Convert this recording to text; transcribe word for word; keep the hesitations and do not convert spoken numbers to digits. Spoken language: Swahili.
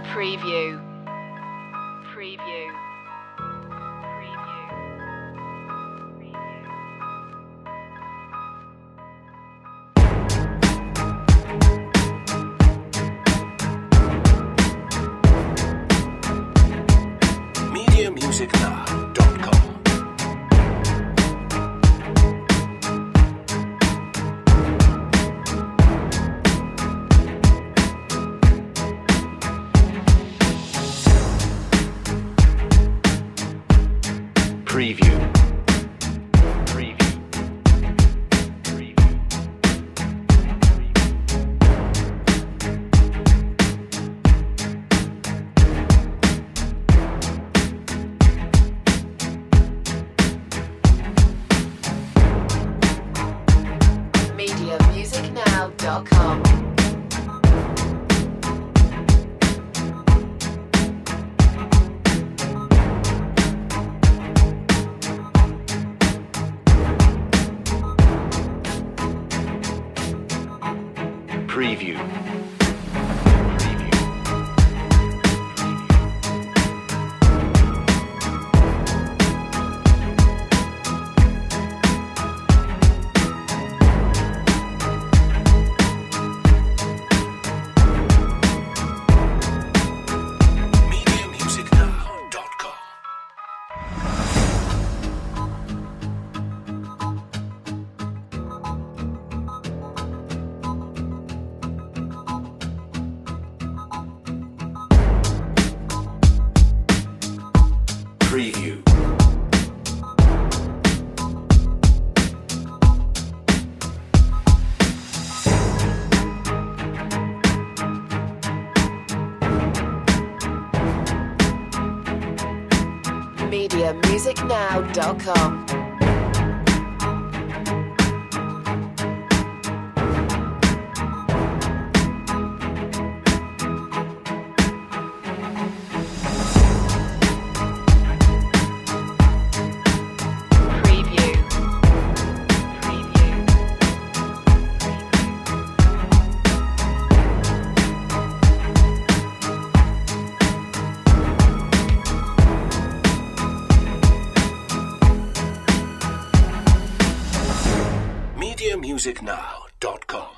Preview. Preview. media music now dot com. Preview. Preview. Preview. media music now dot com. Preview. media music now dot com. Preview. media music now dot com. Preview. Preview. media music now dot com.